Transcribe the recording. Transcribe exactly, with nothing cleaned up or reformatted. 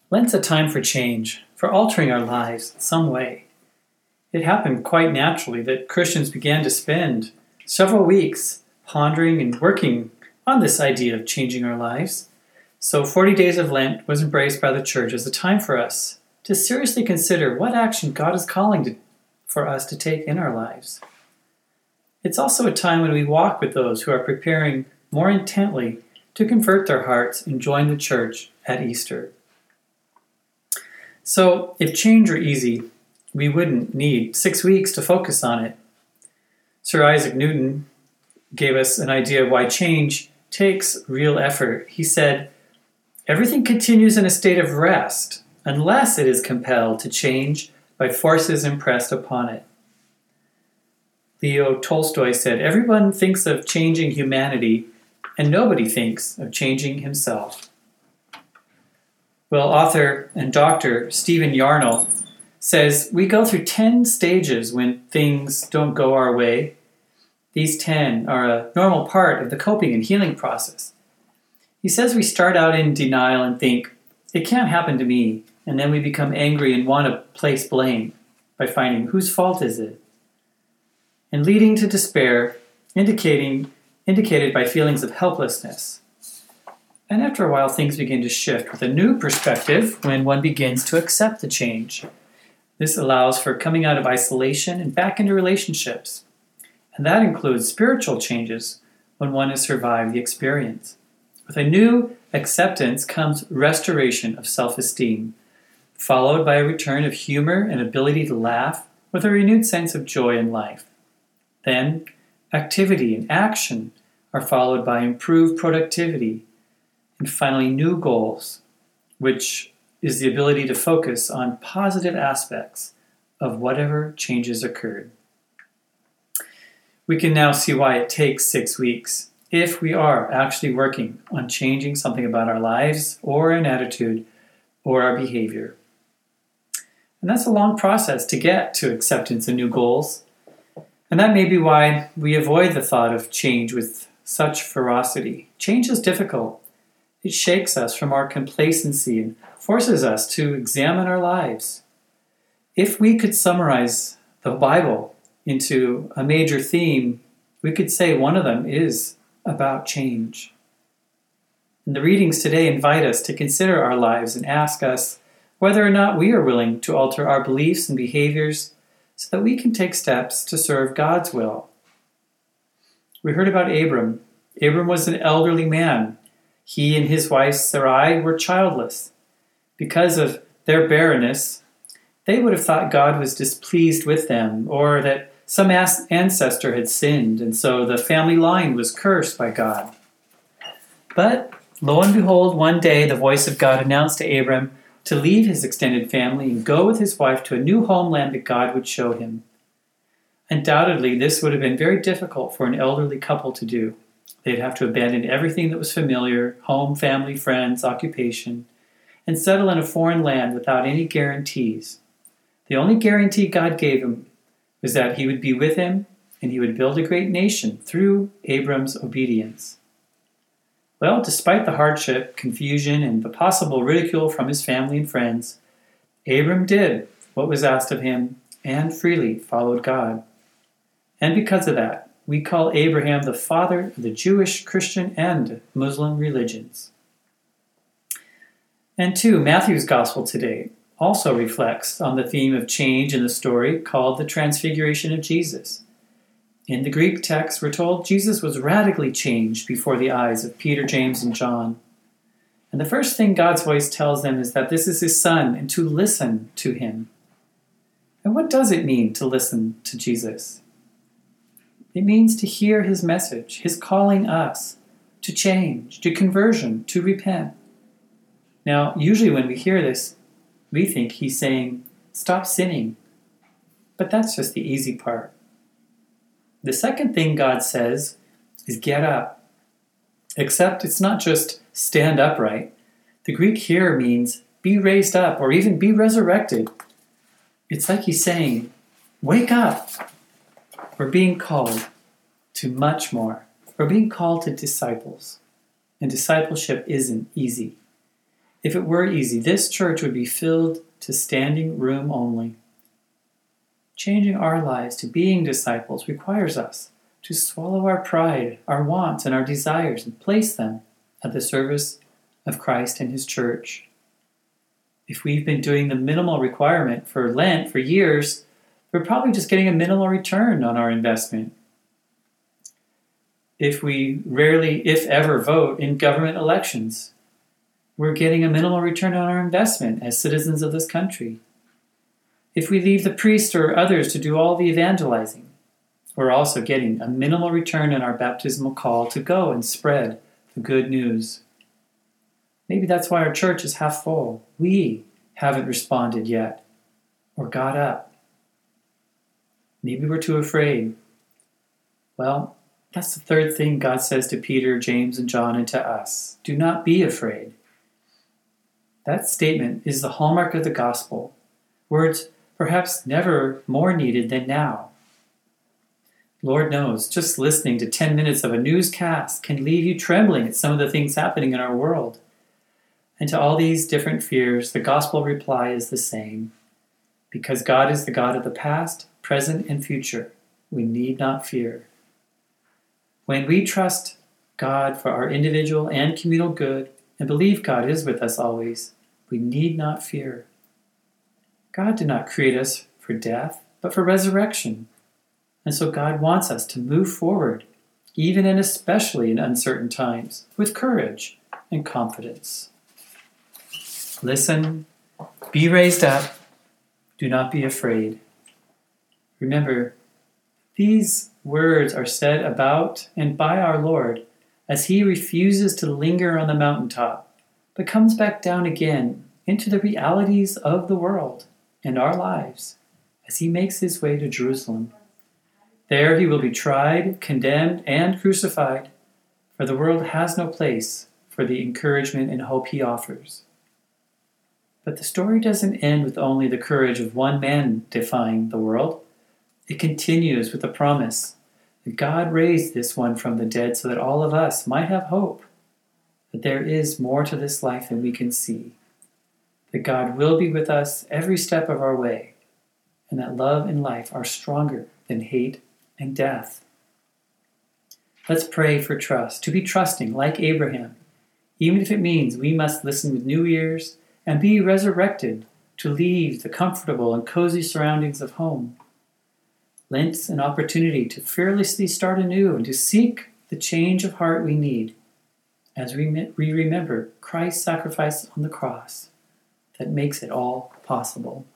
Lent's a time for change, for altering our lives in some way. It happened quite naturally that Christians began to spend several weeks pondering and working on this idea of changing our lives. So forty days of Lent was embraced by the church as a time for us to seriously consider what action God is calling to, for us to take in our lives. It's also a time when we walk with those who are preparing more intently to convert their hearts and join the church at Easter. So, if change were easy, we wouldn't need six weeks to focus on it. Sir Isaac Newton gave us an idea of why change takes real effort. He said, "Everything continues in a state of rest unless it is compelled to change by forces impressed upon it." Leo Tolstoy said, "Everyone thinks of changing humanity, and nobody thinks of changing himself." Well, author and doctor Stephen Yarnell says, "We go through ten stages when things don't go our way. These ten are a normal part of the coping and healing process." He says we start out in denial and think, "It can't happen to me," and then we become angry and want to place blame by finding whose fault is it, and leading to despair, indicating indicated by feelings of helplessness. And after a while, things begin to shift with a new perspective when one begins to accept the change. This allows for coming out of isolation and back into relationships. And that includes spiritual changes when one has survived the experience. With a new acceptance comes restoration of self-esteem, followed by a return of humor and ability to laugh with a renewed sense of joy in life. Then, activity and action are followed by improved productivity, and finally new goals, which is the ability to focus on positive aspects of whatever changes occurred. We can now see why it takes six weeks if we are actually working on changing something about our lives or an attitude or our behavior. And that's a long process to get to acceptance and new goals. And that may be why we avoid the thought of change with such ferocity. Change is difficult. It shakes us from our complacency and forces us to examine our lives. If we could summarize the Bible into a major theme, we could say one of them is about change. And the readings today invite us to consider our lives and ask us whether or not we are willing to alter our beliefs and behaviors so that we can take steps to serve God's will. We heard about Abram. Abram was an elderly man. He and his wife Sarai were childless. Because of their barrenness, they would have thought God was displeased with them, or that some ancestor had sinned, and so the family line was cursed by God. But lo and behold, one day the voice of God announced to Abram to leave his extended family and go with his wife to a new homeland that God would show him. Undoubtedly, this would have been very difficult for an elderly couple to do. They'd have to abandon everything that was familiar, home, family, friends, occupation, and settle in a foreign land without any guarantees. The only guarantee God gave him was that he would be with him and he would build a great nation through Abram's obedience. Well, despite the hardship, confusion, and the possible ridicule from his family and friends, Abram did what was asked of him and freely followed God. And because of that, we call Abraham the father of the Jewish, Christian, and Muslim religions. And two, Matthew's gospel today also reflects on the theme of change in the story called the Transfiguration of Jesus. In the Greek text, we're told Jesus was radically changed before the eyes of Peter, James, and John. And the first thing God's voice tells them is that this is his son and to listen to him. And what does it mean to listen to Jesus? It means to hear his message, his calling us to change, to conversion, to repent. Now, usually when we hear this, we think he's saying, stop sinning. But that's just the easy part. The second thing God says is get up. Except it's not just stand upright. The Greek here means be raised up or even be resurrected. It's like he's saying, wake up. We're being called to much more. We're being called to disciples. And discipleship isn't easy. If it were easy, this church would be filled to standing room only. Changing our lives to being disciples requires us to swallow our pride, our wants, and our desires and place them at the service of Christ and His church. If we've been doing the minimal requirement for Lent for years, we're probably just getting a minimal return on our investment. If we rarely, if ever, vote in government elections, we're getting a minimal return on our investment as citizens of this country. If we leave the priest or others to do all the evangelizing, we're also getting a minimal return on our baptismal call to go and spread the good news. Maybe that's why our church is half full. We haven't responded yet or got up. Maybe we're too afraid. Well, that's the third thing God says to Peter, James, and John, and to us. Do not be afraid. That statement is the hallmark of the gospel. Words perhaps never more needed than now. Lord knows, just listening to ten minutes of a newscast can leave you trembling at some of the things happening in our world. And to all these different fears, the gospel reply is the same. Because God is the God of the past, present, and future, we need not fear. When we trust God for our individual and communal good and believe God is with us always, we need not fear. God did not create us for death, but for resurrection. And so God wants us to move forward, even and especially in uncertain times, with courage and confidence. Listen, be raised up, do not be afraid. Remember, these words are said about and by our Lord as He refuses to linger on the mountaintop, but comes back down again into the realities of the world and our lives as He makes His way to Jerusalem. There He will be tried, condemned, and crucified, for the world has no place for the encouragement and hope He offers. But the story doesn't end with only the courage of one man defying the world. It continues with the promise that God raised this one from the dead so that all of us might have hope, that there is more to this life than we can see, that God will be with us every step of our way, and that love and life are stronger than hate and death. Let's pray for trust, to be trusting like Abraham, even if it means we must listen with new ears and be resurrected to leave the comfortable and cozy surroundings of home. Lent's an opportunity to fearlessly start anew and to seek the change of heart we need as we remember Christ's sacrifice on the cross that makes it all possible.